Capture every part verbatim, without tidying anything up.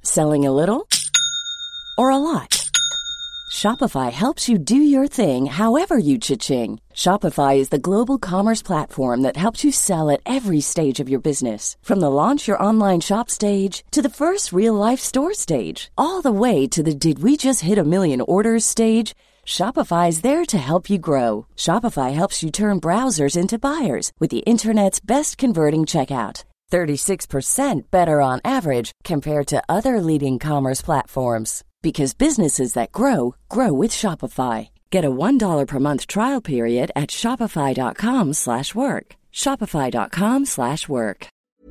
Selling a little or a lot? Shopify helps you do your thing however you cha-ching. Shopify is the global commerce platform that helps you sell at every stage of your business. From the launch your online shop stage to the first real-life store stage, all the way to the did we just hit a million orders stage. Shopify is there to help you grow. Shopify helps you turn browsers into buyers with the internet's best converting checkout. thirty-six percent better on average compared to other leading commerce platforms. Because businesses that grow, grow with Shopify. Get a one dollar per month trial period at shopify.com slash work. Shopify.com slash work.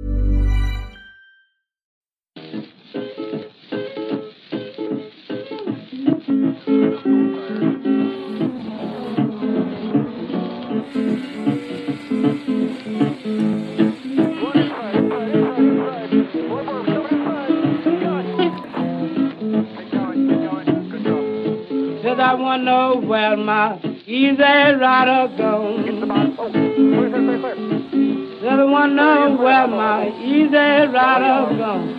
I wonder where my easy rider goes. I wonder where my easy rider goes.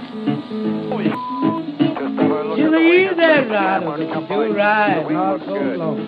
She's an easy rider, she'll ride not so long.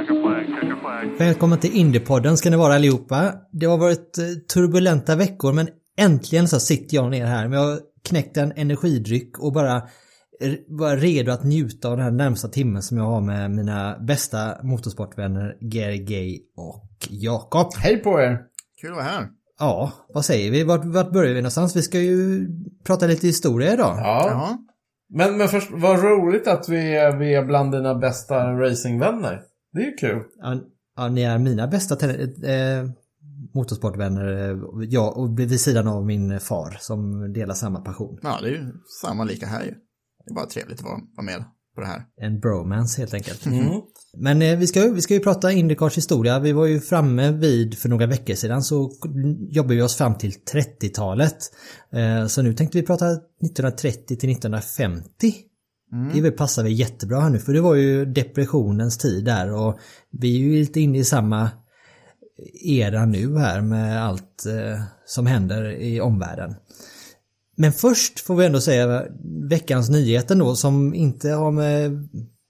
Välkommen till Indiepodden ska ni vara allihopa. Det har varit turbulenta veckor, men äntligen så sitter jag ner här. Men jag har knäckt en energidryck och bara var redo att njuta av den här närmsta timmen som jag har med mina bästa motorsportvänner Gary Gay och Jakob. Hej på er! Kul att vara här. Ja, vad säger vi? Vart, vart börjar vi någonstans? Vi ska ju prata lite historia idag. Ja, Jaha. men, men först, vad roligt att vi är, vi är bland dina bästa racingvänner. Det är ju kul. Ja, ja ni är mina bästa te- eh, motorsportvänner. Jag och vid sidan av min far som delar samma passion. Ja, det är ju samma lika här ju. Det är bara trevligt att vara, vara med på det här. En bromance helt enkelt. Mm. Men eh, vi, ska, vi ska ju prata Indycars historia. Vi var ju framme vid för några veckor sedan så jobbade vi oss fram till trettiotalet. Eh, så nu tänkte vi prata nittonhundratrettio till nittonhundrafemtio. Mm. Det vill passa vi jättebra här nu för det var ju depressionens tid där och vi är ju lite inne i samma era nu här med allt eh, som händer i omvärlden. Men först får vi ändå säga veckans nyheter då som inte har med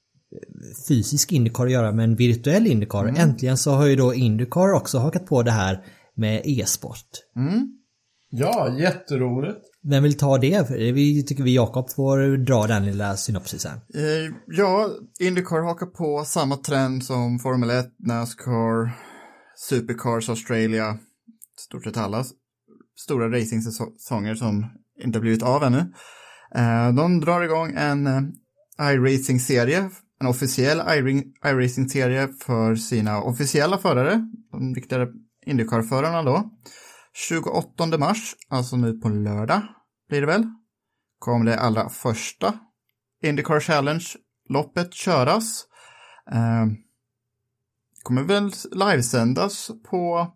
fysisk Indycar att göra men virtuell Indycar. Mm. Äntligen så har ju då Indycar också hakat på det här med e-sport. Mm. Ja, jätteroligt. Vem vill ta det? Vi tycker vi Jakob får dra den lilla synopsisen. Eh, ja, Indycar hakar på samma trend som Formel ett, NASCAR, Supercars Australia, stort sett alla stora racing-säsonger som inte har blivit av ännu. Eh, de drar igång en eh, iRacing-serie, en officiell iRacing-serie för sina officiella förare, de riktiga Indycar-förarna då. tjugoåttonde mars, alltså nu på lördag blir det väl, kommer det allra första Indycar Challenge-loppet köras. Eh, kommer väl livesändas på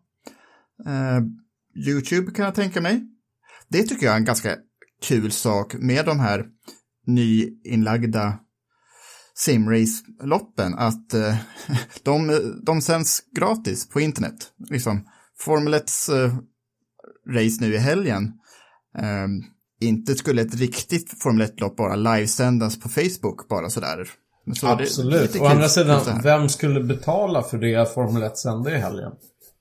eh, YouTube kan jag tänka mig. Det tycker jag är en ganska kul sak med de här nyinlagda simrace-loppen. Att eh, de, de sänds gratis på internet. Liksom Formel ett eh, race nu i helgen. Eh, inte skulle ett riktigt Formel ett-lopp bara livesändas på Facebook bara sådär. Så absolut. Å andra sidan, vem skulle betala för det att Formel ett sände i helgen?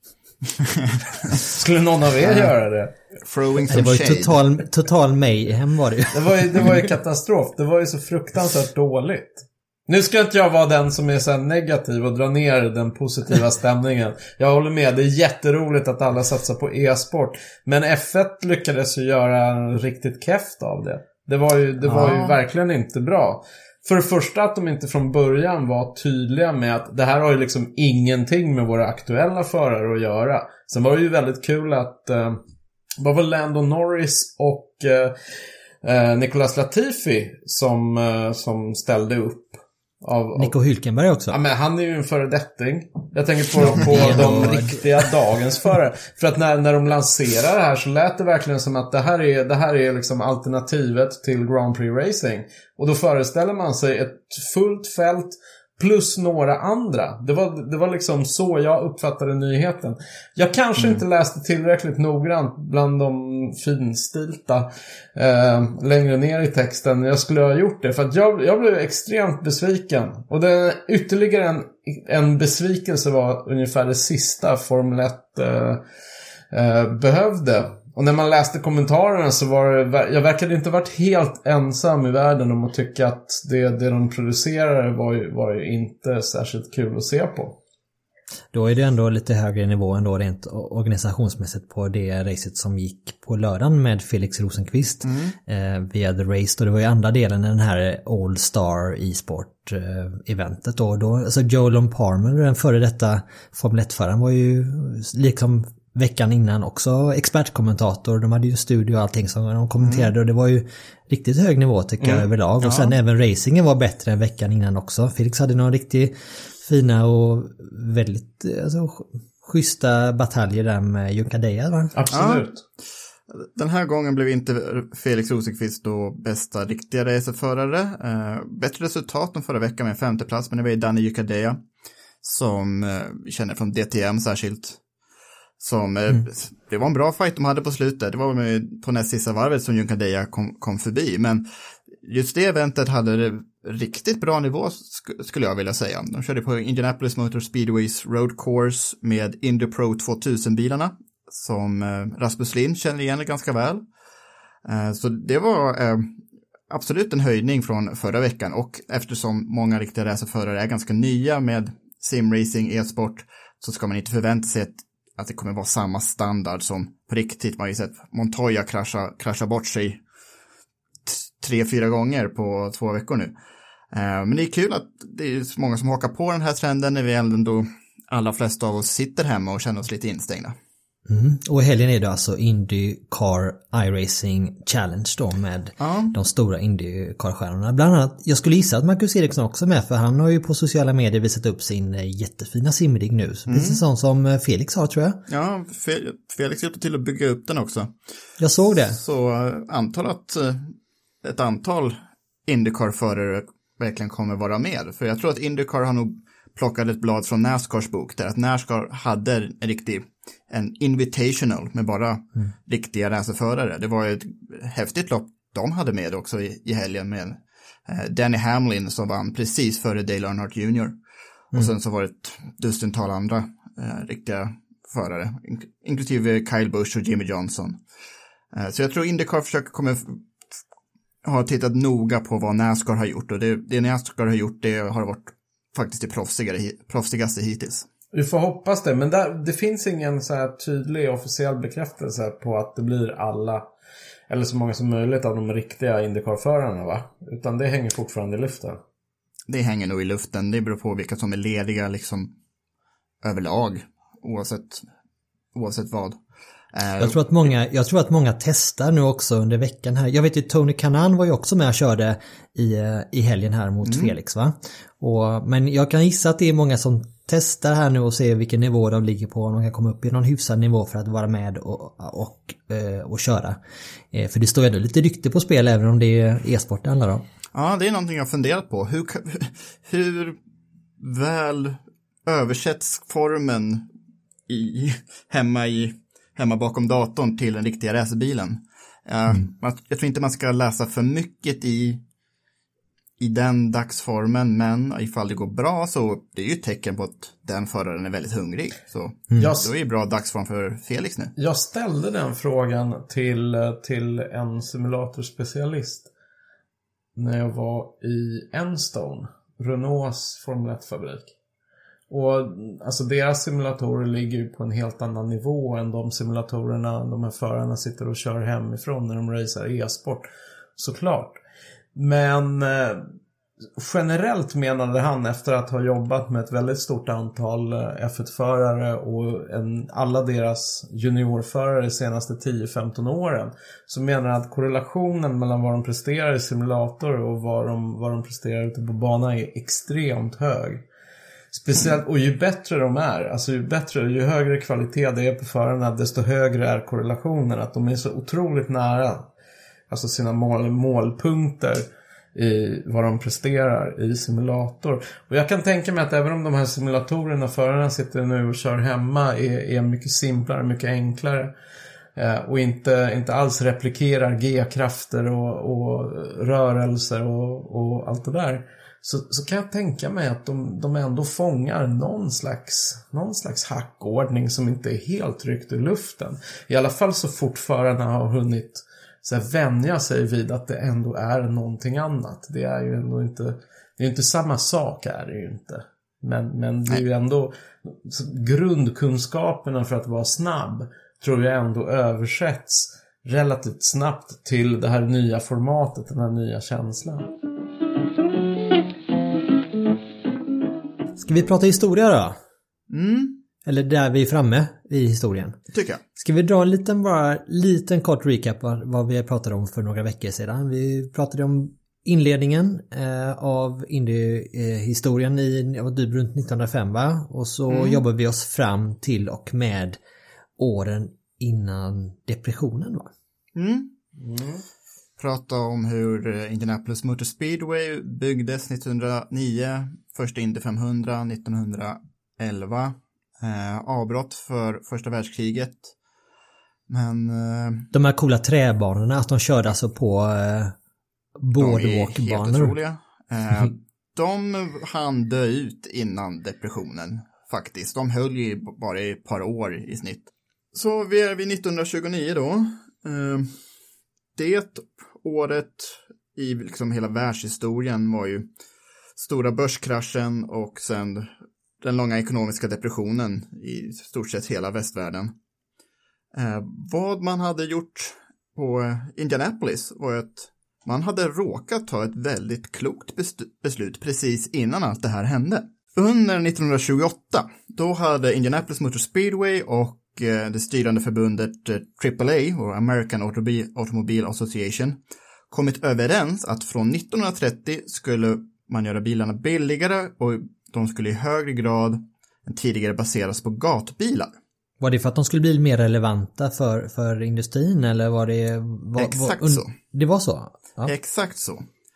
Skulle någon av er göra det? Throwing det var ju total, total mayhem var det ju. Det var ju, det var ju katastrof. Det var ju så fruktansvärt dåligt. Nu ska inte jag vara den som är så negativ och dra ner den positiva stämningen. Jag håller med, det är jätteroligt att alla satsar på e-sport. Men F ett lyckades ju göra en riktigt keft av det. Det var ju, det var ju verkligen inte bra. För det första att de inte från början var tydliga med att det här har ju liksom ingenting med våra aktuella förare att göra. Sen var det ju väldigt kul att eh, det var Lando Norris och eh, Nicolas Latifi som, eh, som ställde upp. Av, av... Nico Hülkenberg också. Ja, men han är ju en föredetting. Jag tänker på, på de riktiga dagens förare. För att när, när de lanserar det här så lät det verkligen som att det här är, det här är liksom alternativet till Grand Prix Racing. Och då föreställer man sig ett fullt fält plus några andra. Det var, det var liksom så jag uppfattade nyheten. Jag kanske mm. inte läste tillräckligt noggrant bland de finstilta eh, längre ner i texten. Jag skulle ha gjort det, för att jag, jag blev extremt besviken. Och det, ytterligare en, en besvikelse var ungefär det sista Formel ett eh, eh, behövde. Och när man läste kommentarerna så var det, jag verkade inte varit helt ensam i världen om att tycka att det, det de producerade var ju, var ju inte särskilt kul att se på. Då är det ändå lite högre nivå ändå rent organisationsmässigt på det racet som gick på lördagen med Felix Rosenqvist mm. eh, via The Race. Och det var ju andra delen i den här All Star e-sport eh, eventet då. då alltså Joel Palmer, den före detta Formel ett-föraren, var ju liksom veckan innan också expertkommentator. De hade ju studio och allting som de kommenterade mm. och det var ju riktigt hög nivå tycker mm. jag överlag. Och ja. Sen även racingen var bättre än veckan innan också. Felix hade några riktigt fina och väldigt alltså, schyssta bataljer där med Junkadeja, va? Absolut. Ja. Den här gången blev inte Felix Rosenqvist då bästa riktiga racerförare. Eh, bättre resultat än förra veckan med en femte plats, men det var ju Danny Junkadeja som eh, vi känner från D T M särskilt. Som, mm. Det var en bra fight de hade på slutet. Det var med, på näst sista varvet som Junkadeja kom, kom förbi. Men just det eventet hade det riktigt bra nivå sk- skulle jag vilja säga. De körde på Indianapolis Motor Speedways Road Course med Indy Pro tvåtusen-bilarna. Som eh, Rasmus Lind känner igen ganska väl. Eh, så det var eh, absolut en höjning från förra veckan. Och eftersom många riktiga racerförare är ganska nya med simracing, e-sport, så ska man inte förvänta sig att att det kommer vara samma standard som på riktigt. Man har ju sett Montoya krascha, krascha bort sig t- tre, fyra gånger på två veckor nu. Eh, men det är kul att det är så många som hakar på den här trenden när vi ändå alla flesta av oss sitter hemma och känner oss lite instängda. Mm. Och helgen är det alltså IndyCar iRacing Challenge då med ja. de stora IndyCar-stjärnorna. Bland annat, jag skulle gissa att Marcus Eriksson också är med, för han har ju på sociala medier visat upp sin jättefina simrig nu. Så mm. precis sån som Felix har, tror jag. Ja, Felix hjälpte till att bygga upp den också. Jag såg det. Så antar att ett antal IndyCar-förare verkligen kommer vara med. För jag tror att IndyCar har nog plockat ett blad från NASCARs bok där att NASCAR hade en riktig en invitational med bara mm. riktiga racerförare. Det var ett häftigt lopp de hade med också i, i helgen med eh, Danny Hamlin som vann precis före Dale Earnhardt junior Mm. Och sen så var det ett dussintal andra eh, riktiga förare, in- inklusive Kyle Busch och Jimmy Johnson. Eh, så jag tror IndyCar försöker komma f- ha tittat noga på vad NASCAR har gjort, och det, det NASCAR har gjort, det har varit faktiskt det proffsigare, proffsigaste hittills. Vi får hoppas det, men där, det finns ingen så här tydlig officiell bekräftelse på att det blir alla, eller så många som möjligt av de riktiga IndyCar-förarna, va? Utan det hänger fortfarande i luften. Det hänger nog i luften, det beror på vilka som är lediga liksom överlag, oavsett, oavsett vad. Jag tror att många, jag tror att många testar nu också under veckan här. Jag vet ju Tony Kanaan var ju också med och körde i, i helgen här mot mm. Felix, va? Och, men jag kan gissa att det är många som testar här nu och ser vilken nivå de ligger på. Om de kan komma upp i någon hyfsad nivå för att vara med och, och, och, och köra. För det står ju ändå lite rykte på spel även om det är e-sport det handlar om. Ja, det är någonting jag har funderat på. Hur, hur väl översätts formen i, hemma i hemma bakom datorn till den riktiga racerbilen. Uh, mm. Jag tror inte man ska läsa för mycket i, i den dagsformen, men ifall det går bra så det är ju ett tecken på att den föraren är väldigt hungrig. Så mm. då är det bra dagsform för Felix nu. Jag ställde den frågan till, till en simulatorspecialist när jag var i Enstone, Renaults Formel ett-fabrik. Och alltså deras simulatorer ligger ju på en helt annan nivå än de simulatorerna de här förarna sitter och kör hemifrån när de racear e-sport, såklart. Men eh, generellt menade han, efter att ha jobbat med ett väldigt stort antal F ett-förare och en, alla deras juniorförare de senaste tio femton åren, så menar han att korrelationen mellan vad de presterar i simulator och vad de, vad de presterar ute på banan är extremt hög. Speciellt, och ju bättre de är, alltså ju bättre, ju högre kvalitet det är på förarna, desto högre är korrelationen, att de är så otroligt nära alltså sina mål, målpunkter i vad de presterar i simulator. Och jag kan tänka mig att även om de här simulatorerna förarna sitter nu och kör hemma är, är mycket simplare, mycket enklare eh, och inte, inte alls replikerar G-krafter och, och rörelser och, och allt det där, så, så kan jag tänka mig att de, de ändå fångar någon slags, någon slags hackordning som inte är helt ryckt ur luften. I alla fall så fort förarna har hunnit så här vänja sig vid att det ändå är någonting annat. Det är ju ändå inte, det är inte samma sak, är det ju inte. Men, men det är ju ändå grundkunskaperna för att vara snabb tror jag ändå översätts relativt snabbt till det här nya formatet, den här nya känslan. Ska vi prata historia då? Mm. Eller där vi är framme i historien. Tycker jag. Ska vi dra en liten, bara liten kort recap av vad vi pratade om för några veckor sedan. Vi pratade om inledningen eh, av indie-historien i ja, typ runt nittonhundrafem, va? Och så mm. jobbar vi oss fram till och med åren innan depressionen, va? Mm. Mm. Prata om hur Indianapolis Motor Speedway byggdes nittonhundranio, första Indy femhundra nittonhundraelva. Eh, avbrott för första världskriget. Men eh, de här coola träbanorna, att de körde alltså på eh, boardwalkbanor. Helt otroliga. Eh, de hann dö ut innan depressionen faktiskt. De höll ju bara i ett par år i snitt. Så vi är vid nittonhundratjugonio då. Eh, det året i liksom hela världshistorien var ju stora börskraschen och sen den långa ekonomiska depressionen i stort sett hela västvärlden. Eh, vad man hade gjort på Indianapolis var att man hade råkat ta ett väldigt klokt best- beslut precis innan allt det här hände. Under nittonhundratjugoåtta, då hade Indianapolis Motor Speedway och eh, det styrande förbundet eh, triple A, och American Autobi- Automobile Association, kommit överens att från nittonhundratrettio skulle man göra bilarna billigare och de skulle i högre grad än tidigare baseras på gatbilar. Var det för att de skulle bli mer relevanta för, för industrin, eller var det... Var, Exakt var, så. Det var så? Ja. Exakt så.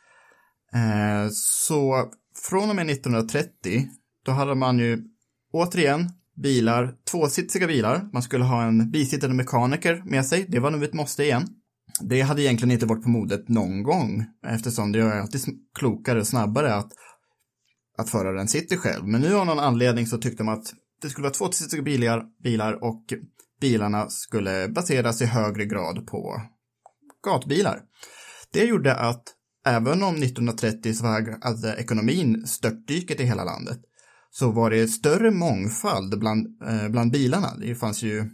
Eh, så från och med nittonhundratrettio, då hade man ju återigen bilar, tvåsitsiga bilar. Man skulle ha en bisittande mekaniker med sig. Det var nog ett måste igen. Det hade egentligen inte varit på modet någon gång, eftersom det är alltid klokare och snabbare att att föraren sitter själv. Men nu av någon anledning så tyckte man att det skulle vara tvåsitsiga bilar, bilar och bilarna skulle baseras i högre grad på gatbilar. Det gjorde att även om nittonhundratrettio så hade ekonomin störtdyket i hela landet, så var det större mångfald bland, eh, bland bilarna. Det fanns ju,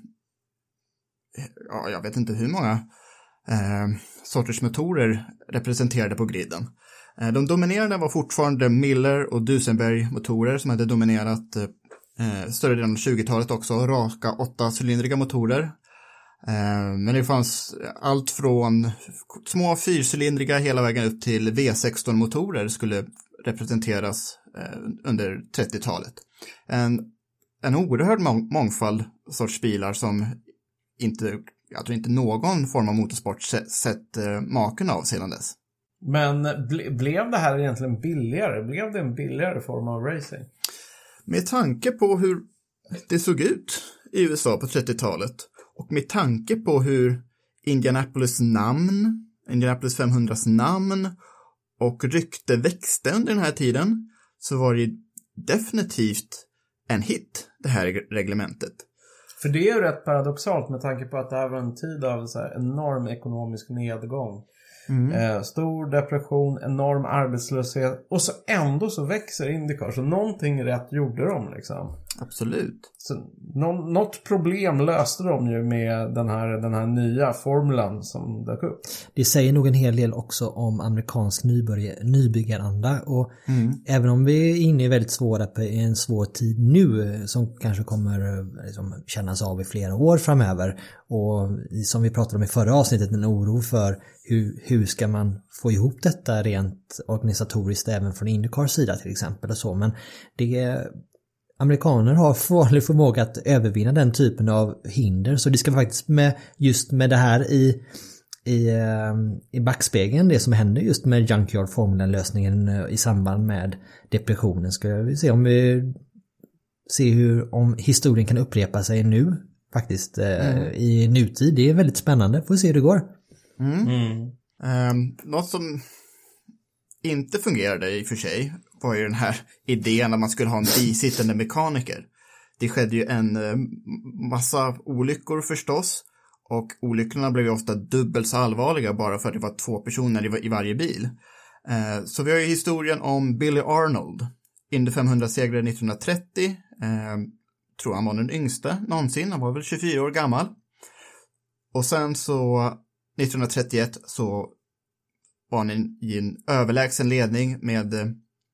ja, jag vet inte hur många eh, sorters motorer representerade på griden. De dominerande var fortfarande Miller och Duesenberg-motorer som hade dominerat eh, större delen av tjugotalet också, raka åttacylindriga motorer. Eh, men det fanns allt från små fyrcylindriga hela vägen upp till V sexton-motorer skulle representeras eh, under trettiotalet. En, en oerhörd må- mångfald sorts bilar som inte, jag tror inte någon form av motorsport sett, sett eh, maken av sedan dess. Men ble, blev det här egentligen billigare? Blev det en billigare form av racing? Med tanke på hur det såg ut i U S A på trettiotalet och med tanke på hur Indianapolis namn, Indianapolis femhundras namn och rykte växte under den här tiden, så var det definitivt en hit, det här reglementet. För det är ju rätt paradoxalt med tanke på att det här var en tid av så här enorm ekonomisk nedgång. Mm. Eh, stor depression, enorm arbetslöshet, och så ändå så växer IndyCar, så någonting rätt gjorde de liksom. Absolut. Så nå- något problem löste de ju med den här, den här nya formulan som dök upp. Det säger nog en hel del också om amerikansk nybörj- nybyggaranda, och mm. även om vi är inne i väldigt svåra på en svår tid nu som kanske kommer liksom kännas av i flera år framöver, och som vi pratade om i förra avsnittet, en oro för hur, hur ska man få ihop detta rent organisatoriskt även från IndyCars sida till exempel och så, men det amerikaner har farlig förmåga att övervinna den typen av hinder, så det ska faktiskt med just med det här i i, i backspegeln det som händer just med Junkyard Formula-lösningen i samband med depressionen. Ska vi se om vi se hur om historien kan upprepa sig nu faktiskt mm. i nutid. Det är väldigt spännande. Får se hur det går. Mm. Mm. Um, något som inte fungerade i och för sig var ju den här idén att man skulle ha en bisittande mekaniker. Det skedde ju en massa olyckor förstås, och olyckorna blev ju ofta dubbelt så allvarliga bara för att det var två personer i varje bil. Uh, så vi har ju historien om Billy Arnold, Indy femhundra-segrare nittonhundratrettio. Uh, tror han var den yngsta någonsin, han var väl tjugofyra år gammal. Och sen så nittonhundratrettioett så var han i en överlägsen ledning med eh,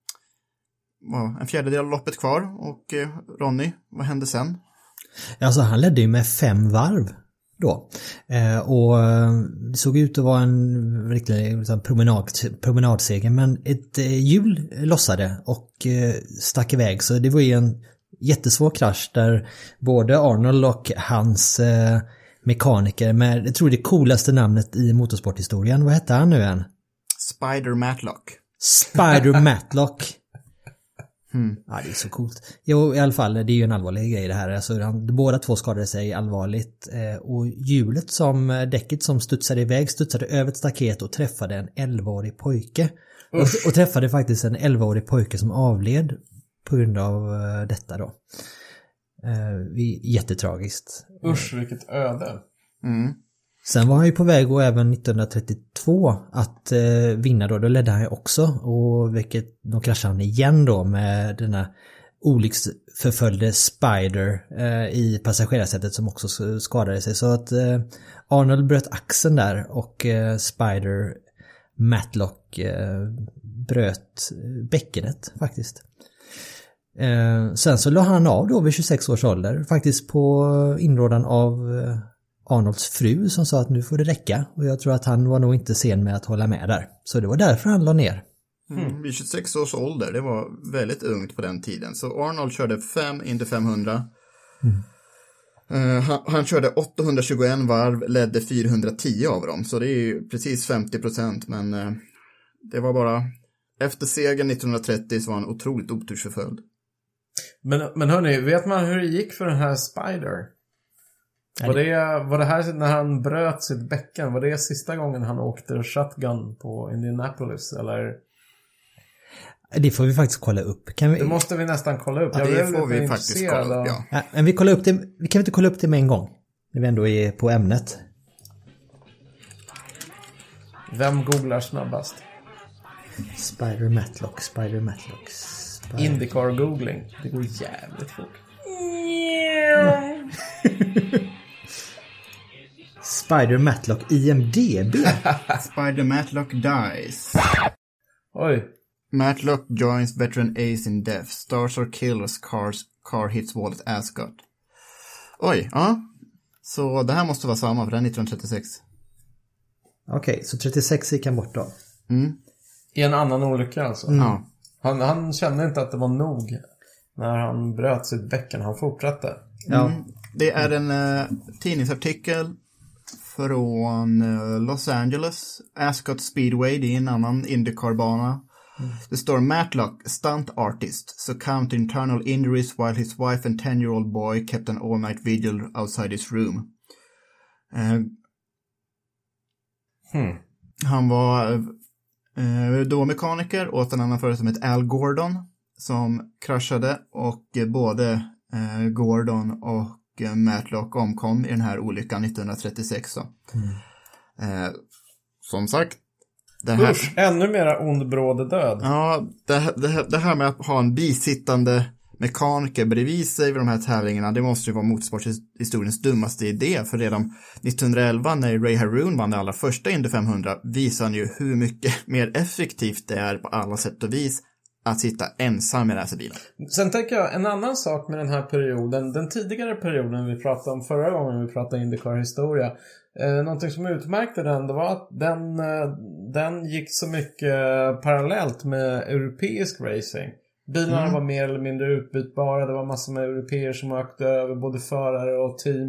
en fjärdedel av loppet kvar. Och eh, Ronny, vad hände sen? Alltså han ledde ju med fem varv då. Eh, och det såg ut att vara en riktig liksom, promenad, promenadseger, men ett eh, hjul lossade och eh, stack iväg. Så det var ju en jättesvår krasch där både Arnold och hans eh, mekaniker med, jag tror det coolaste namnet i motorsporthistorien. Vad hette han nu än? Spider Matlock. Spider Matlock. Hmm. Ja, det är så coolt. Jo, i alla fall, det är ju en allvarlig grej det här. Alltså, han, båda två skadade sig allvarligt. Eh, och hjulet som, däcket som studsade iväg studsade över ett staket och träffade en elvaårig pojke. Och, och träffade faktiskt en elvaårig pojke som avled på grund av uh, detta då. Uh, jättetragiskt. Usch, vilket öde. Mm. Sen var han ju på väg och även nittonhundratrettiotvå att uh, vinna då. Då ledde han ju också. Och vilket, då kraschade han igen då med denna olycksförföljde Spider uh, i passagerarsättet som också skadade sig. Så att uh, Arnold bröt axeln där och uh, Spider Matlock uh, bröt bäckenet faktiskt. Eh, sen så la han av då vid tjugosex års ålder faktiskt på inrådan av eh, Arnolds fru som sa att nu får det räcka, och jag tror att han var nog inte sen med att hålla med där. Så det var därför han la ner. Mm. Vid tjugosex års ålder, det var väldigt ungt på den tiden. Så Arnold körde fem Indy femhundra. Mm. Uh, han, han körde åttahundratjugoett varv, ledde fyrahundratio av dem. Så det är ju precis femtio procent, men uh, det var bara efter segern nittonhundratrettio så var han otroligt otursförföljd. Men, men hörni, vet man hur det gick för den här Spider? Var det, var det här när han bröt sitt bäcken? Var det sista gången han åkte shotgun på Indianapolis? Eller? Det får vi faktiskt kolla upp. Kan vi... Det måste vi nästan kolla upp. Ja, Jag det får vi faktiskt kolla upp, ja. Ja, men vi, kollar upp det, vi kan inte kolla upp det med en gång. När vi ändå är på ämnet. Vem googlar snabbast? Spider Matlock, Spider Matlock. Spider... Indycar googling. Det går jävligt fort. Spider Matlock I M D B. Spider Matlock dies. Oj. Matlock joins veteran Ace in death. Stars or killers, cars, car hits wall at Ascot. Oj, ja. Så det här måste vara samma, för det är nittonhundratrettiosex. Okej, okay, så trettiosex gick han bort då. Mm. I en annan olycka alltså. Mm. Ja. Han, han kände inte att det var nog när han bröt sitt bäcken. Han fortsatte. Ja. Mm. Det är en uh, tidningsartikel från uh, Los Angeles. Ascot Speedway, det är en annan IndyCar-bana. Mm. Det står Matlock, stunt artist, succumbed to internal injuries while his wife and ten-year-old boy kept an all-night vigil outside his room. Uh, hmm. Han var uh, då mekaniker åt en annan förare som heter Al Gordon som kraschade, och uh, både uh, Gordon och uh, Matlock omkom i den här olyckan nittonhundratrettiosex. Mm. Uh, som sagt, det här... Usch, ännu mera ondbråde död. Ja, det, det, det här med att ha en bisittande mekaniker bredvid sig vid de här tävlingarna, det måste ju vara motorsporthistoriens dummaste idé. För redan nittonhundraelva när Ray Harroun vann det allra första Indy femhundra visade han ju hur mycket mer effektivt det är på alla sätt och vis att sitta ensam i racerbilen. Sen tänker jag, en annan sak med den här perioden, den tidigare perioden vi pratade om förra gången vi pratade IndyCar-historia, eh, någonting som utmärkte den, det var att den, eh, den gick så mycket parallellt med europeisk racing. Bilarna mm. var mer eller mindre utbytbara, det var massor med europeer som åkte över både förare och team.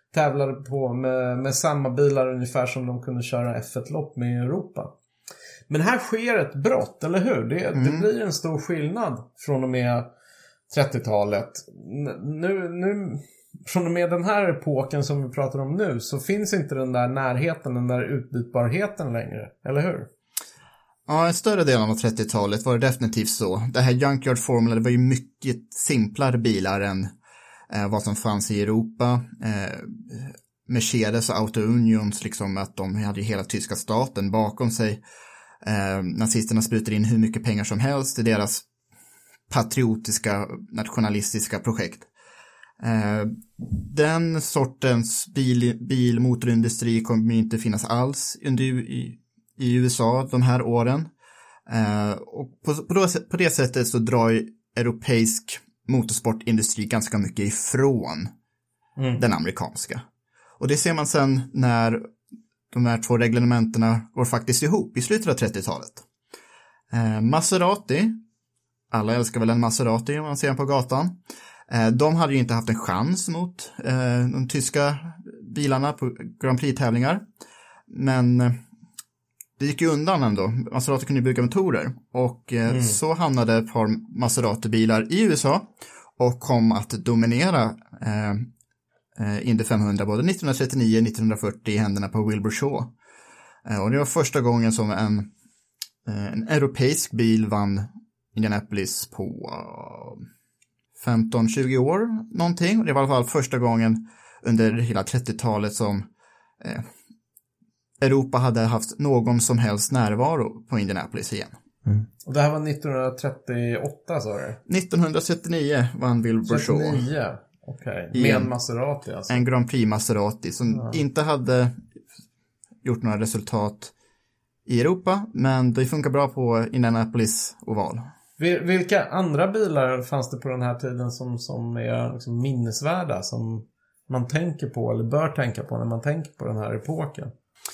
tävlade på med, med samma bilar ungefär som de kunde köra F ett-lopp med i Europa. Men här sker ett brott, eller hur? Det, mm. det blir en stor skillnad från och med trettiotalet. Nu, nu, från och med den här epoken som vi pratar om nu så finns inte den där närheten, den där utbytbarheten längre, eller hur? Ja, en större del av trettiotalet var det definitivt så. Det här Junkyard Formula, det var ju mycket simplare bilar än eh, vad som fanns i Europa. Eh, Mercedes och Auto Unions, liksom att de hade hela tyska staten bakom sig. Eh, nazisterna sprutar in hur mycket pengar som helst i deras patriotiska, nationalistiska projekt. Eh, den sortens bil, bilmotorindustri kommer inte finnas alls under, i, i U S A de här åren. Eh, och på, på, då, på det sättet så drar ju europeisk motorsportindustri ganska mycket ifrån mm. den amerikanska. Och det ser man sen när de här två reglementerna går faktiskt ihop i slutet av trettiotalet. Eh, Maserati, alla älskar väl en Maserati om man ser den på gatan. Eh, de hade ju inte haft en chans mot eh, de tyska bilarna på Grand Prix-tävlingar. Men eh, det gick ju undan ändå. Maserati kunde ju bygga motorer. Och eh, mm. så hamnade ett par Maserati-bilar i U S A och kom att dominera eh, Indy femhundra både nittonhundratrettionio och nittonhundrafyrtio i händerna på Wilbur Shaw. Och det var första gången som en, en europeisk bil vann Indianapolis på femton tjugo år någonting. Och det var i alla fall första gången under hela trettiotalet som eh, Europa hade haft någon som helst närvaro på Indianapolis igen. Mm. Och det här var nittonhundratrettioåtta, sa du? nittonhundratrettionio vann Wilbur Shaw. trettionio. Okej, okay. Med en Maserati alltså. En Grand Prix Maserati som ja. inte hade gjort några resultat i Europa, men det funkar bra på Indianapolis oval. Vilka andra bilar fanns det på den här tiden som, som är liksom minnesvärda, som man tänker på eller bör tänka på när man tänker på den här epoken?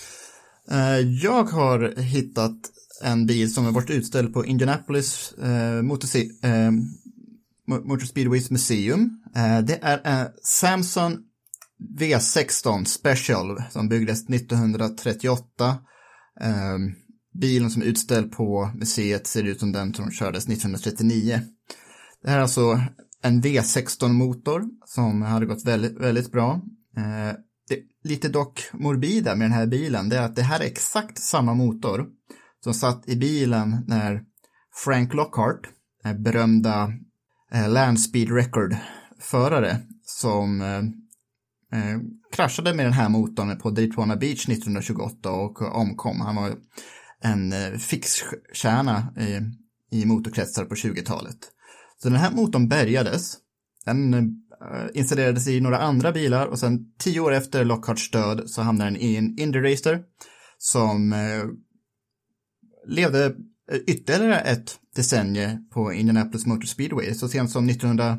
Jag har hittat en bil som har varit utställd på Indianapolis eh, Motor, eh, Motor Speedways Museum. Eh, det är en Samson V sexton Special som byggdes nittonhundratrettioåtta. Eh, bilen som är utställd på museet ser ut som den som kördes nittonhundratrettionio. Det här är alltså en V sexton-motor som hade gått väldigt, väldigt bra. Eh, det lite dock morbida med den här bilen, det är att det här är exakt samma motor som satt i bilen när Frank Lockhart, berömda eh, Land Speed Record-förare som eh, eh, kraschade med den här motorn på Daytona Beach nittonhundratjugoåtta och omkom. Han var en eh, fixkärna eh, i motorkretsar på tjugotalet. Så den här motorn bärgades. Den eh, installerades i några andra bilar och sen tio år efter Lockharts död så hamnade den i en Indy Racer som eh, levde ytterligare ett decennie på Indianapolis Motor Speedway. Så sent som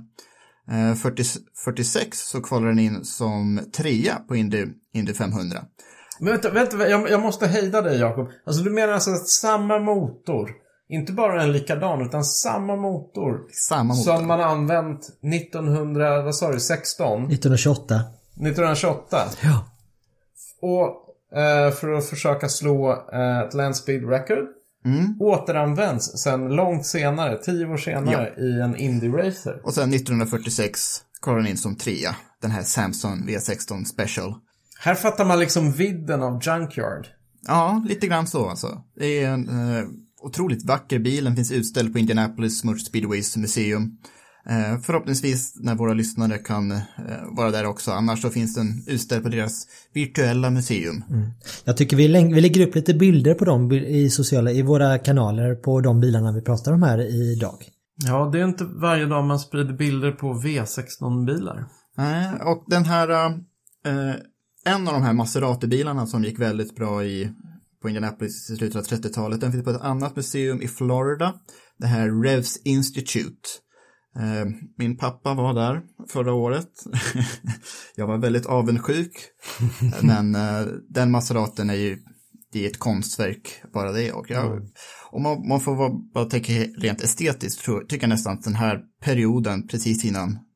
nittonhundrafyrtiosex så kvalade den in som trea på Indy, Indy femhundra. Men vänta, vänta jag, jag måste hejda dig, Jakob. Alltså du menar alltså att samma motor, inte bara en likadan utan samma motor, samma motor som man använt nittonhundra, vad sa du, sexton? nittonhundratjugoåtta. nittonhundratjugoåtta. Ja. Och eh, för att försöka slå eh, ett Land Speed Record mm. återanvänds sen långt senare, tio år senare, ja. i en Indy Racer. Och sen nittonhundrafyrtiosex klarade den in som trea, den här Samson V sexton Special. Här fattar man liksom vidden av Junkyard. Ja, lite grann så alltså. Det är en eh, otroligt vacker bil. Den finns utställd på Indianapolis Motor Speedways Museum. Eh, förhoppningsvis när våra lyssnare kan eh, vara där också. Annars så finns den utställd på deras virtuella museum. Mm. Jag tycker vi, läng- vi lägger upp lite bilder på dem i sociala, i våra kanaler på de bilarna vi pratar om här idag. Ja, det är inte varje dag man sprider bilder på V sexton-bilar. Nej, eh, och den här... Eh, En av de här Maserati-bilarna som gick väldigt bra i, på Indianapolis i slutet av trettiotalet, den finns på ett annat museum i Florida. Det här Revs Institute. Eh, min pappa var där förra året. Jag var väldigt avundsjuk. Men eh, den Maseratin är ju det är ett konstverk, bara det. Och jag, mm. om man, man får bara tänka rent estetiskt, tror, tycker jag nästan att den här perioden precis innan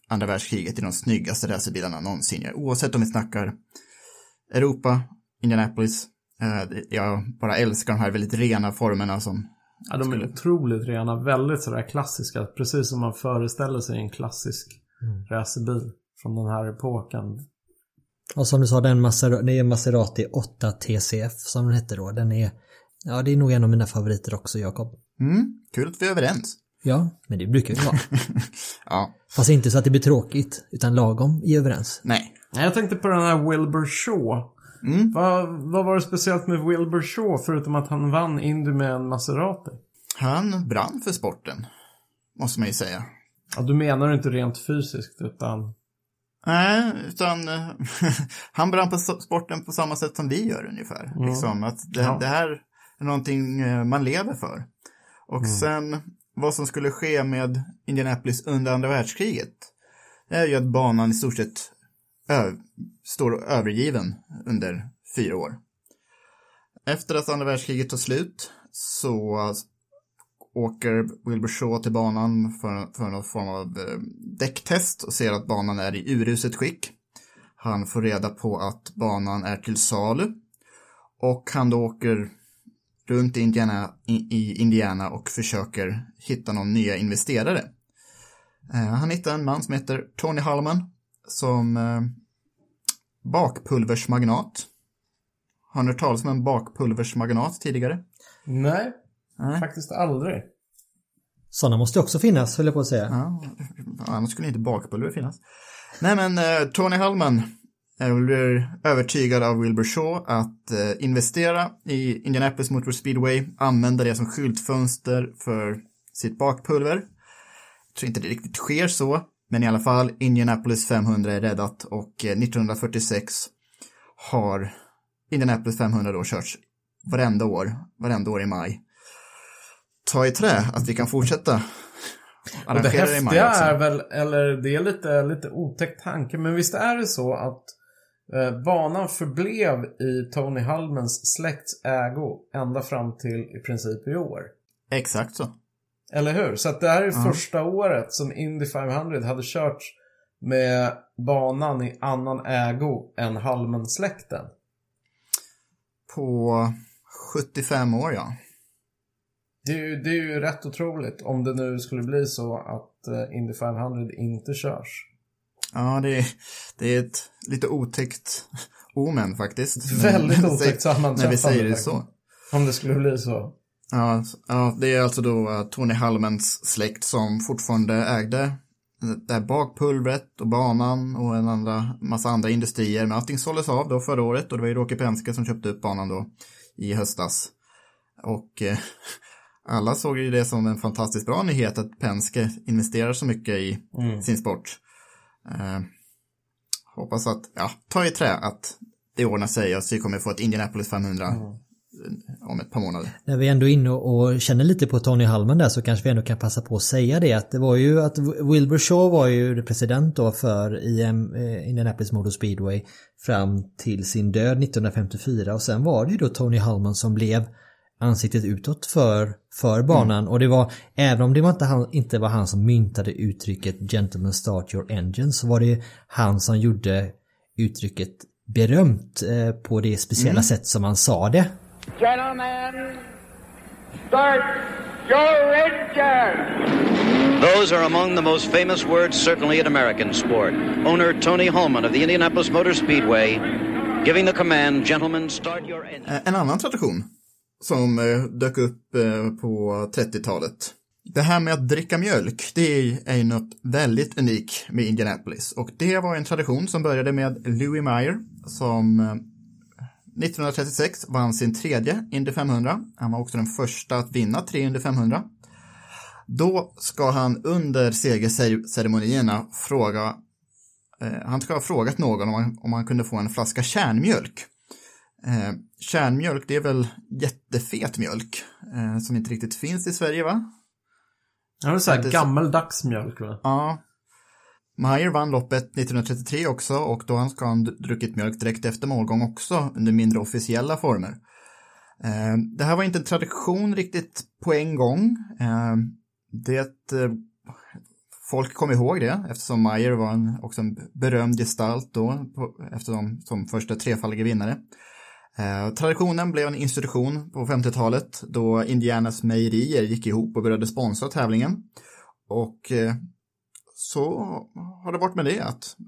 andra världskriget i de snyggaste racerbilarna någonsin. Oavsett om vi snackar Europa, Indianapolis. Eh, jag bara älskar de här väldigt rena formerna som... Ja, de är skulle... otroligt rena. Väldigt sådär klassiska. Precis som man föreställer sig en klassisk mm. racerbil från den här epoken. Och som du sa, den Maser- det är Maserati åtta T C F som den heter då. Den är, ja, det är nog en av mina favoriter också, Jakob. Mm, kul att vi är överens. Ja, men det brukar vi vara. Ja. Fast inte så att det blir tråkigt, utan lagom i överens. Nej. Jag tänkte på den här Wilbur Shaw. Mm. Vad, vad var det speciellt med Wilbur Shaw förutom att han vann Indy med en Maserati? Han brann för sporten, måste man ju säga. Ja, du menar inte rent fysiskt utan... Nej, utan han brann på sporten på samma sätt som vi gör ungefär. Mm. Liksom, att det, ja. det här är någonting man lever för. Och mm. sen vad som skulle ske med Indianapolis under andra världskriget är ju att banan i stort sett ö- står övergiven under fyra år. Efter att andra världskriget tar slut så åker Wilbur Shaw till banan för, för någon form av eh, däcktest och ser att banan är i uruset skick. Han får reda på att banan är till salu och han då åker runt i Indiana, i, i Indiana och försöker hitta någon nya investerare. Eh, han hittar en man som heter Tony Hulman som eh, bakpulversmagnat. Har ni hört talas om en bakpulversmagnat tidigare? Nej. Nej, faktiskt aldrig. Sådana måste också finnas, höll jag på att säga. Ja, annars skulle inte bakpulver finnas. Nej, men eh, Tony Hulman blir övertygad av Wilbur Shaw att eh, investera i Indianapolis Motor Speedway, använda det som skyltfönster för sitt bakpulver. Jag tror inte det riktigt sker så, men i alla fall Indianapolis femhundra är räddat och eh, nittonhundrafyrtiosex har Indianapolis femhundra då körts varenda år, varenda år i maj. Ta i trä att vi kan fortsätta arrangera det häftiga i maj också. Är väl, eller det är lite, lite otäckt tanke, men visst är det så att eh, banan förblev i Tony Hulmans släkts ägo ända fram till i princip i år. Exakt så. Eller hur? Så att det här är uh-huh. första året som Indy femhundra hade kört med banan i annan ägo än Hulman-släkten. På sjuttiofem år, ja. Det är, ju, det är ju rätt otroligt om det nu skulle bli så att uh, Indy femhundra inte körs. Ja, det är, det är ett lite otäckt omen faktiskt. Väldigt otäckt sammanträffande. När vi säger det så. Om det skulle bli så. Ja, ja det är alltså då uh, Tony Hulmans släkt som fortfarande ägde det här bakpulvret och banan och en andra, massa andra industrier. Men allting såldes av då förra året och det var ju Rocky Penske som köpte upp banan då i höstas. Och eh, alla såg ju det som en fantastiskt bra nyhet att Penske investerar så mycket i mm. sin sport. Eh, hoppas att, ja, ta i trä att det ordnar sig och så vi kommer få ett Indianapolis femhundra mm. om ett par månader. När vi ändå är inne och känner lite på Tony Hulman där så kanske vi ändå kan passa på att säga det att det var ju att Wilbur Shaw var ju president då för I M, eh, Indianapolis Motor Speedway fram till sin död nittonhundrafemtiofyra och sen var det ju då Tony Hulman som blev ansiktet utåt för, för banan mm. och det var, även om det var inte, han, inte var han som myntade uttrycket Gentlemen start your engine så var det han som gjorde uttrycket berömt eh, på det speciella mm. sätt som han sa det. Gentlemen, start your engine! Those are among the most famous words certainly in American sport. Owner Tony Hulman of the Indianapolis Motor Speedway giving the command, gentlemen, start your engine. En annan tradition som eh, dök upp eh, på trettiotalet. Det här med att dricka mjölk, det är ju något väldigt unikt med Indianapolis. Och det var en tradition som började med Louis Meyer som eh, nittonhundratrettiosex vann sin tredje Indy femhundra. Han var också den första att vinna tre Indy femhundra. Då ska han under segerceremonierna fråga, eh, han ska ha frågat någon om han, om han kunde få en flaska kärnmjölk. Eh, kärnmjölk, det är väl jättefet mjölk eh, som inte riktigt finns i Sverige, va? Ja, det är så här gammaldags mjölk, va? Ja. Meyer vann loppet nittonhundratrettiotre också och då ska han druckit mjölk direkt efter målgång också under mindre officiella former. Eh, det här var inte en tradition riktigt på en gång. Eh, det eh, folk kom ihåg det eftersom Meyer var en, också en berömd gestalt då på, eftersom som första trefaldige vinnare. Eh, traditionen blev en institution på femtiotalet då Indianas mejerier gick ihop och började sponsra tävlingen. Och eh, så har det varit med det att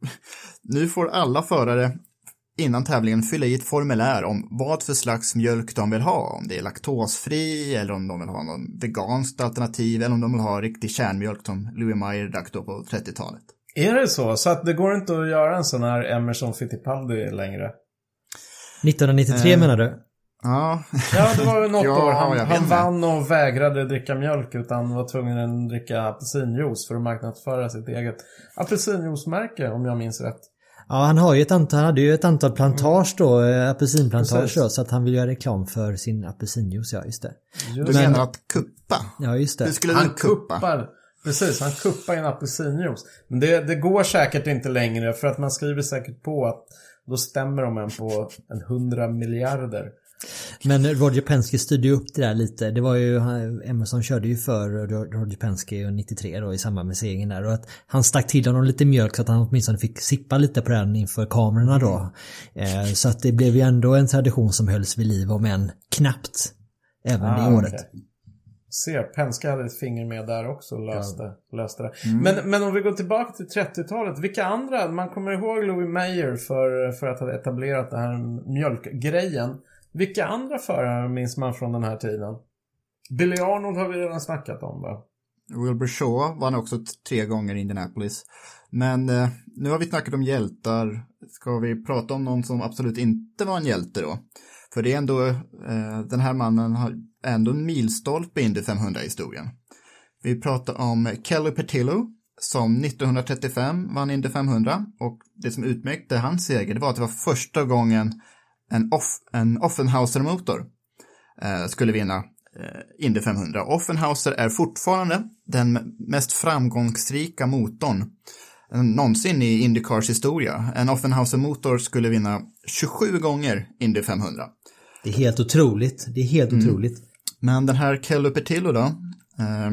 nu får alla förare innan tävlingen fylla i ett formulär om vad för slags mjölk de vill ha. Om det är laktosfri eller om de vill ha någon veganskt alternativ eller om de vill ha riktig kärnmjölk som Louis Meyer drack då på trettiotalet. Är det så? Så att det går inte att göra en sån här Emerson Fittipaldi längre? nittonhundranittiotre eh, menar du? Ja. Ja, det var ju något ja, år. Han, han vann med. och vägrade dricka mjölk utan var tvungen att dricka apelsinjuice för att marknadsföra sitt eget apelsinjuice-märke, om jag minns rätt. Ja, han har ju ett antal, han hade ju ett antal plantage då, apelsinplantage då, så att han vill göra reklam för sin apelsinjuice, ja just det. Just. Du menar att kuppa? Ja, just det. Du skulle han kuppa. kuppar, precis, han kuppar en apelsinjuice. Men det, det går säkert inte längre för att man skriver säkert på att då stämmer de en på en hundra miljarder. Men Roger Penske styrde ju upp det där lite. Det var ju, Emerson körde ju för Roger Penske nittiotre då i samband med segern där. Och att han stack till honom lite mjölk så att han åtminstone fick sippa lite på den inför kamerorna då. Eh, så att det blev ju ändå en tradition som hölls vid liv, om än knappt även ah, det året. Okay. Ser, Penske hade ett finger med där också och löste, ja. löste det. Mm. Men, men om vi går tillbaka till trettiotalet, vilka andra, man kommer ihåg Louis Meyer för, för att ha etablerat den här mjölkgrejen. Vilka andra förare minns man från den här tiden? Billy Arnold har vi redan snackat om, va? Wilbur Shaw vann också t- tre gånger i Indianapolis. Men eh, nu har vi snackat om hjältar. Ska vi prata om någon som absolut inte var en hjälte då? För det är ändå, eh, den här mannen har ändå en milstolpe i Indy femhundra-historien. Vi pratar om Kelly Petillo som nittonhundratrettiofem vann Indy femhundra. Och det som utmärkte hans seger, det var att det var första gången en, off, en Offenhauser-motor eh, skulle vinna eh, Indy femhundra. Offenhauser är fortfarande den mest framgångsrika motorn eh, någonsin i IndyCars historia. En Offenhauser-motor skulle vinna tjugosju gånger Indy femhundra. Det är helt otroligt. Det är helt mm. otroligt. Men den här Kelly Petillo då? Eh,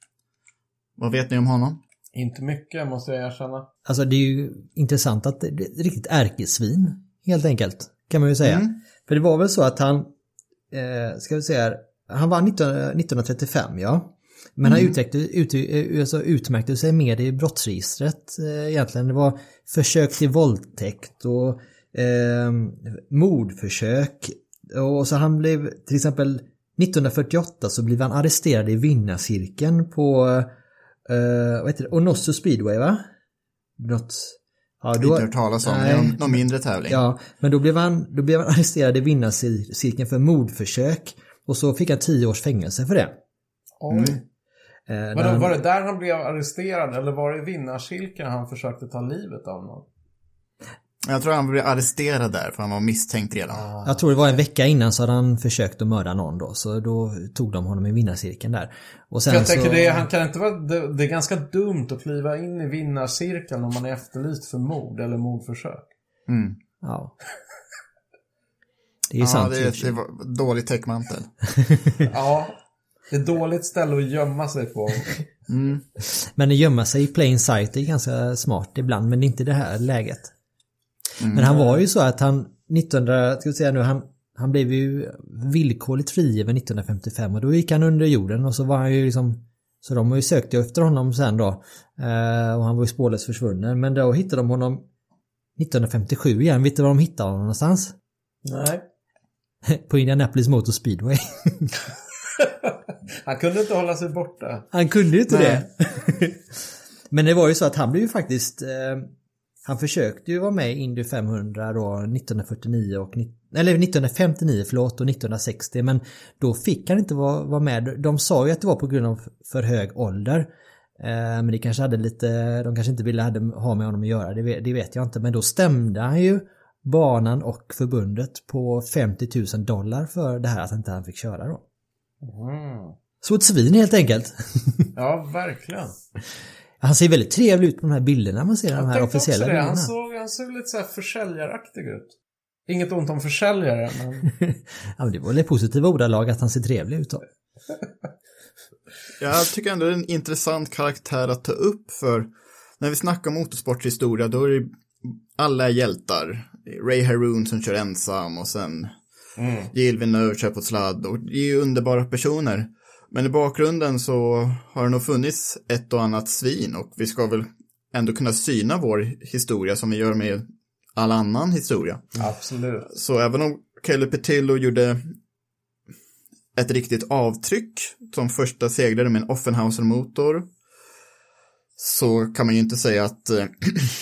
vad vet ni om honom? Inte mycket, måste jag erkänna. Alltså det är ju intressant att det är ett riktigt ärkesvin, helt enkelt. Kan man ju säga. Mm. För det var väl så att han eh, ska vi säga, han var nittonhundratrettiofem, ja. Men mm. han utmärkte, ut, alltså utmärkte sig med i brottsregistret eh, egentligen. Det var försök till våldtäkt och eh, mordförsök. Och så han blev till exempel nittonhundrafyrtioåtta så blev han arresterad i vinnarcirkeln på eh, vad heter det? Onosso Speedway, va? Något... Ja, då, inte hört talas om nej, någon, någon mindre tävling. Ja, men då blev han, då blev han arresterad i vinnarcirkeln för mordförsök. Och så fick han tio års fängelse för det. Oj. Mm. Eh, Vadå, han, var det där han blev arresterad? Eller var det i vinnarcirkeln han försökte ta livet av någon? Jag tror han blev arresterad där för han var misstänkt redan. Ah. Jag tror det var en vecka innan så hade han försökt att mörda någon då. Så då tog de honom i vinnarcirkeln där. Och sen jag så... tänker det, han kan inte vara, det, det är ganska dumt att kliva in i vinnarcirkeln om man är efterlyst för mord eller mordförsök. Mm. Ja. Det är ju ja, sant. Det är, det var dålig täckmantel. Ja, det är dåligt ställe att gömma sig på. Mm. Men att gömma sig i plain sight är ganska smart ibland, men inte i det här läget. Mm. Men han var ju så att han nittonhundra, ska jag säga nu, han, han blev ju villkorligt frigiven nittonhundrafemtiofem och då gick han under jorden och så var han ju liksom, så de har ju sökt efter honom sen då eh, och han var ju spårlöst försvunnen, men då hittade de honom nittonhundrafemtiosju igen. Vet du var de hittade honom någonstans? Nej. På Indianapolis Motor Speedway. Han kunde inte hålla sig borta. Han kunde ju inte det. Men det var ju så att han blev ju faktiskt eh, han försökte ju vara med i Indy femhundra då nittonhundrafyrtionio och eller nittonhundrafemtionio förlåt och nittonhundrasextio, men då fick han inte vara, vara med. De sa ju att det var på grund av för hög ålder. Eh, men det kanske hade lite, de kanske inte ville hade, ha med honom att göra, det vet, det vet jag inte, men då stämde han ju banan och förbundet på femtio tusen dollar för det här att inte han fick köra då. Mm. Så ett svin helt enkelt. Ja, verkligen. Han ser väldigt trevlig ut på de här bilderna man ser, jag de här officiella bilderna. Han såg, han såg lite så här försäljaraktig ut. Inget ont om försäljare, men... Ja, men det var väl positiva ordalag att han ser trevlig ut då. Jag tycker ändå det är en intressant karaktär att ta upp, för när vi snackar motorsporthistoria då är det alla är hjältar. Ray Harroun som kör ensam och sen mm. Gilles Villeneuve kör på sladd, och det är ju underbara personer. Men i bakgrunden så har det nog funnits ett och annat svin, och vi ska väl ändå kunna syna vår historia som vi gör med all annan historia. Absolut. Så även om Kelly Petillo gjorde ett riktigt avtryck som första segrare med en Offenhauser-motor, så kan man ju inte säga att eh,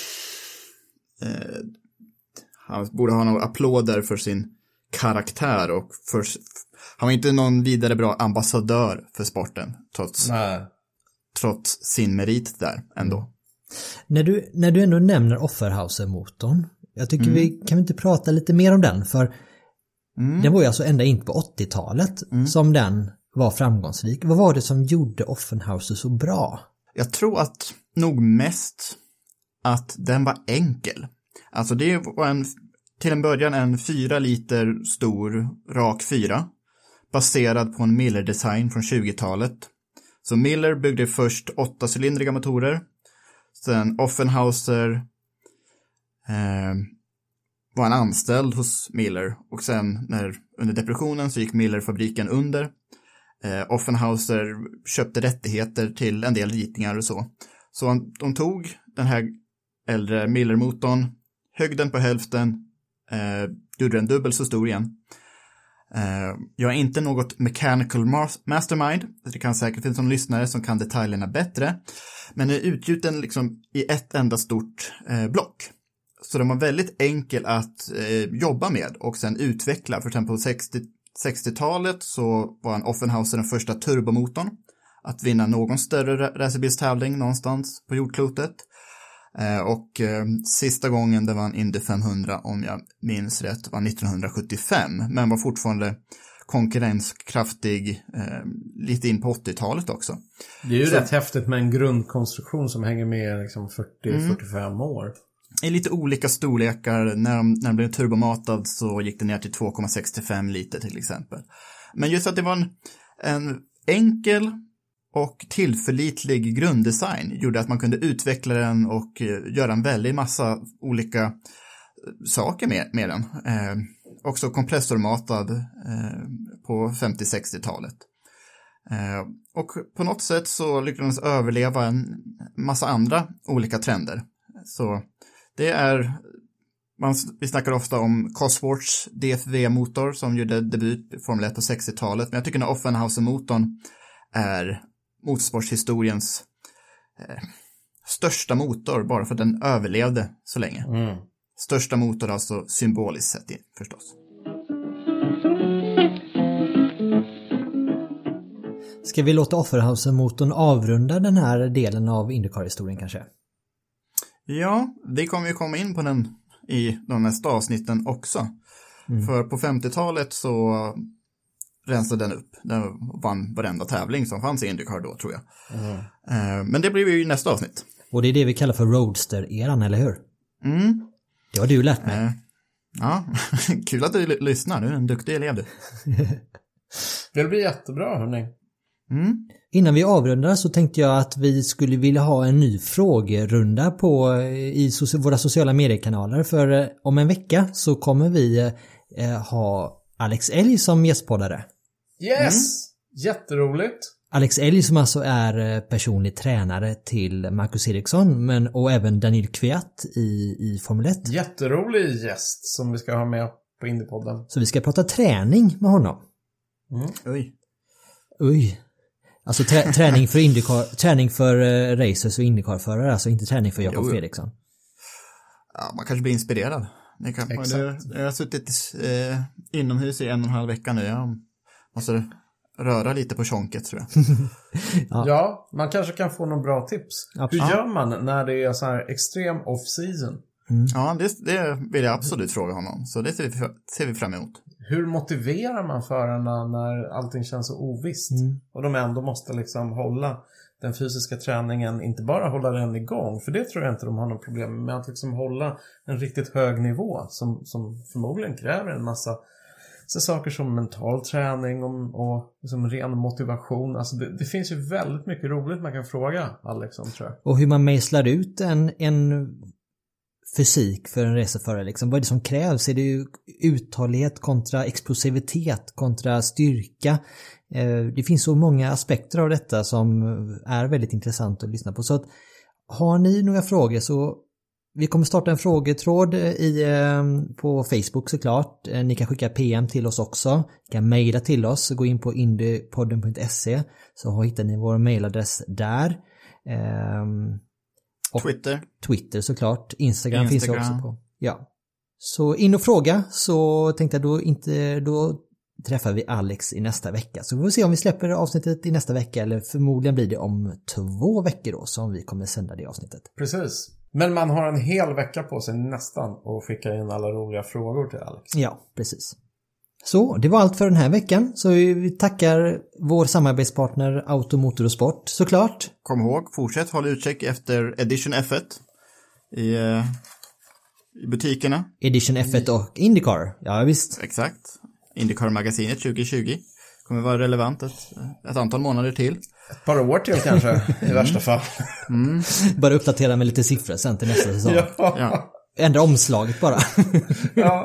eh, han borde ha några applåder för sin karaktär, och för, han var inte någon vidare bra ambassadör för sporten trots, trots sin merit där ändå. Mm. När du, när du ändå nämner Offenhauser-motorn, jag tycker mm. vi kan vi inte prata lite mer om den, för mm. den var ju alltså ända in på åttiotalet mm. som den var framgångsrik. Vad var det som gjorde Offenhauser så bra? Jag tror att nog mest att den var enkel. Alltså det var en, till en början en fyra liter stor rak fyra baserad på en Miller-design från tjugotalet. Så Miller byggde först åtta-cylindriga motorer. Sen Offenhauser eh, var en anställd hos Miller, och sen när, under depressionen så gick Miller-fabriken under. Eh, Offenhauser köpte rättigheter till en del ritningar och så. Så de tog den här äldre Miller-motorn, högg den på hälften, eh, gjorde den dubbelt så stor igen. Eh, jag är inte något mechanical mastermind, det kan säkert finnas någon lyssnare som kan detaljerna bättre, men är utgjuten liksom i ett enda stort eh, block. Så den var väldigt enkel att eh, jobba med och sen utveckla. För exempel på sextio, sextiotalet så var en Offenhauser den första turbomotorn att vinna någon större racerbilstävling någonstans på jordklotet. Eh, och eh, sista gången det var en Indy femhundra, om jag minns rätt, var nittonhundrasjuttiofem, men var fortfarande konkurrenskraftig eh, lite in på åttiotalet också. Det är ju så, rätt häftigt med en grundkonstruktion som hänger med liksom fyrtio till fyrtiofem mm. år. I lite olika storlekar. När, de, när den blev turbomatad så gick det ner till två komma sextiofem liter till exempel. Men just att det var en, en enkel och tillförlitlig grunddesign gjorde att man kunde utveckla den och eh, göra en väldigt massa olika eh, saker med, med den. Eh, också kompressormatad eh, på femtio-sextiotalet. Eh, och på något sätt så lyckades överleva en massa andra olika trender. Så det är, man, vi snackar ofta om Cosworths D F V-motor som gjorde debut i Formel ett på sextiotalet. Men jag tycker att Offenhauser-motorn är motorsportshistoriens eh, största motor, bara för att den överlevde så länge. Mm. Största motor alltså symboliskt sett förstås. Ska vi låta Offenhauser-motorn avrunda den här delen av IndyCar-historien kanske? Ja, vi kommer ju komma in på den i de nästa avsnitten också. Mm. För på femtiotalet så rensade den upp. Den vann varenda tävling som fanns i IndyCar då, tror jag. Mm. Men det blir ju nästa avsnitt. Och det är det vi kallar för Roadster-eran, eller hur? Mm. Det har du lärt mig. Uh, ja, kul att du l- lyssnar. Du är en duktig elev du. Det blir jättebra, hörni. Mm. Innan vi avrundar så tänkte jag att vi skulle vilja ha en ny frågerunda på, i so- våra sociala mediekanaler. För eh, om en vecka så kommer vi eh, ha Alex Elg som gästpoddare. Yes! Mm. Jätteroligt. Alex Elg som alltså är personlig tränare till Marcus Ericsson, men, och även Daniel Kviat i, i Formel ett. Jätterolig gäst som vi ska ha med på Indypodden. Så vi ska prata träning med honom. Mm. Oj. Oj. Alltså trä- träning för IndyCar, träning för uh, racers och IndyCar-förare, alltså inte träning för Jakob Fredriksson. Ja, man kanske blir inspirerad. Det kan, Exakt. Jag har suttit eh, inomhus i en och en halv vecka nu. Jag måste röra lite på tjonket, tror jag. ja. ja, man kanske kan få några bra tips. Absolut. Hur gör man när det är så här extrem off-season? Mm. Ja, det, det vill jag absolut fråga honom. Så det ser vi, ser vi fram emot. Hur motiverar man förarna när allting känns så ovisst? Mm. Och de ändå måste liksom hålla den fysiska träningen, inte bara hålla den igång. För det tror jag inte de har något problem med, att liksom hålla en riktigt hög nivå som, som förmodligen kräver en massa så saker som mental träning och, och liksom ren motivation. Alltså det, det finns ju väldigt mycket roligt man kan fråga Alex om, tror jag. Och hur man mejslar ut en, en fysik för en racerförare liksom. Vad är det som krävs? Är det ju uthållighet kontra explosivitet kontra styrka? Eh, det finns så många aspekter av detta som är väldigt intressant att lyssna på. Så att, har ni några frågor så vi kommer starta en frågetråd i, eh, på Facebook såklart. Eh, ni kan skicka P M till oss också. Ni kan mejla till oss. Gå in på indypodden punkt se så hittar ni vår mejladress där. Eh, Och Twitter. Twitter såklart. Instagram, Instagram finns också på. Ja. Så in och fråga, så tänkte jag då inte, då träffar vi Alex i nästa vecka. Så vi får se om vi släpper avsnittet i nästa vecka, eller förmodligen blir det om två veckor då som vi kommer sända det avsnittet. Precis. Men man har en hel vecka på sig nästan att skicka in alla roliga frågor till Alex. Ja, precis. Så, det var allt för den här veckan. Så vi tackar vår samarbetspartner Auto, Motor och Sport såklart. Kom ihåg, fortsätt håll utkik efter Edition F ett i, uh, i butikerna. Edition F ett och IndyCar, ja visst. Exakt. IndyCar-magasinet tjugo tjugo kommer vara relevant ett, ett antal månader till. Ett par år till kanske, i värsta fall. Mm. Bara uppdatera med lite siffror sen till nästa säsong. Ja. Ja. Ändra omslaget bara. Ja.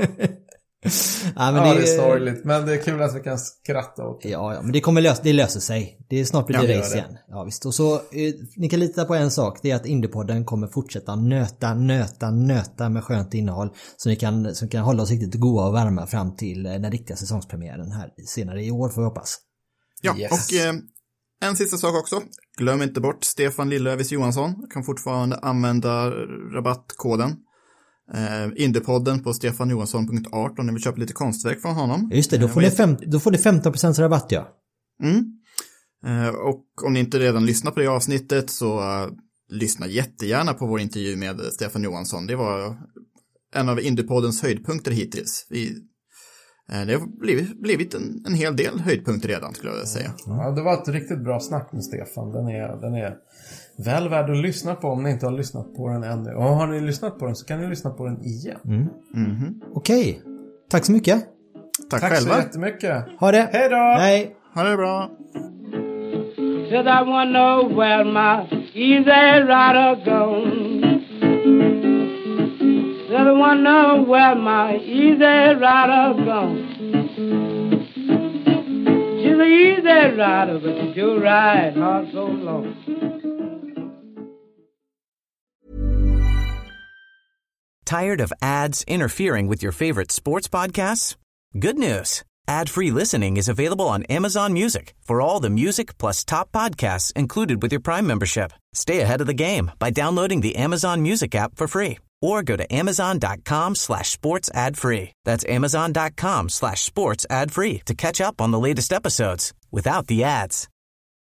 Ja, men ja, det, det är sorgligt. Men det är kul att vi kan skratta åt det. Ja, ja, men det kommer lösa, det löser sig. Det är snart blir det Ja, race det. igen. Ja, visst. Och så, eh, ni kan lita på en sak. Det är att Indypodden kommer fortsätta nöta, nöta, nöta med skönt innehåll. Så ni kan, så ni kan hålla oss riktigt goda och varma fram till den riktiga säsongspremiären här senare i år, får vi hoppas. Ja, Yes. och eh, en sista sak också. Glöm inte bort Stefan Lillövis Johansson. Kan fortfarande använda rabattkoden. Eh, Indypodden på stefan johansson punkt art om ni vill köpa lite konstverk från honom. Just det, då får, eh, ni, fem, då får ni femton procent rabatt, ja. Mm. Eh, och om ni inte redan lyssnar på det avsnittet så uh, lyssna jättegärna på vår intervju med Stefan Johansson. Det var en av Indypoddens höjdpunkter hittills. Vi, eh, det har blivit, blivit en, en hel del höjdpunkter redan, skulle jag vilja säga. Ja, det var ett riktigt bra snack med Stefan. Den är, den är väl värd att lyssna på om ni inte har lyssnat på den ännu. Och har ni lyssnat på den så kan ni lyssna på den igen. Mm. Mm-hmm. Okej, tack så mycket. Tack, Tack själva. så jättemycket. Ha det. Hej då! Hej. Ha det bra. Said I wanna know where my easy rider gone. Said I wanna know where my easy rider gone. She's an easy rider, but she do ride hard so long. Tired of ads interfering with your favorite sports podcasts? Good news. Ad-free listening is available on Amazon Music for all the music plus top podcasts included with your Prime membership. Stay ahead of the game by downloading the Amazon Music app for free or go to amazon.com slash sports ad free. That's amazon.com slash sports ad free to catch up on the latest episodes without the ads.